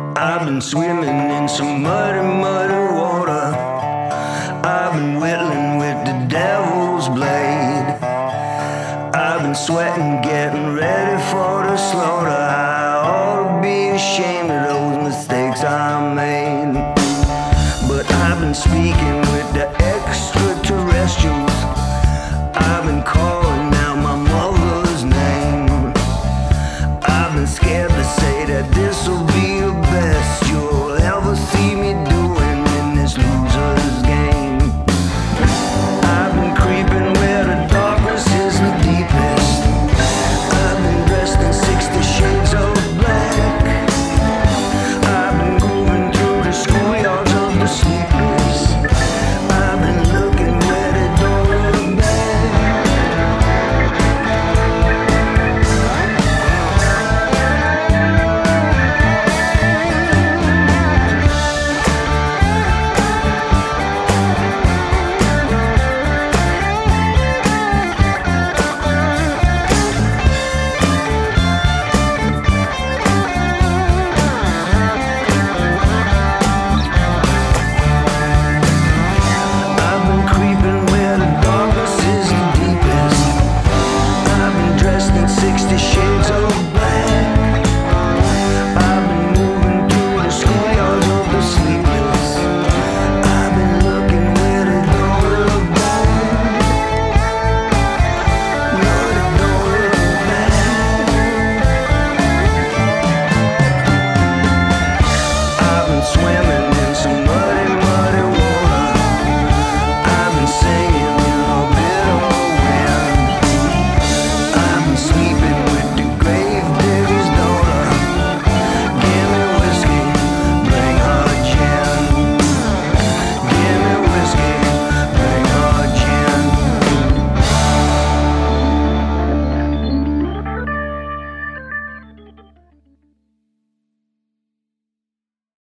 I've been swimming in some muddy, muddy water. I've been whittling with the devil's blade. I've been sweating, getting ready for the slaughter. I ought to be ashamed of those mistakes I made, but I've been speaking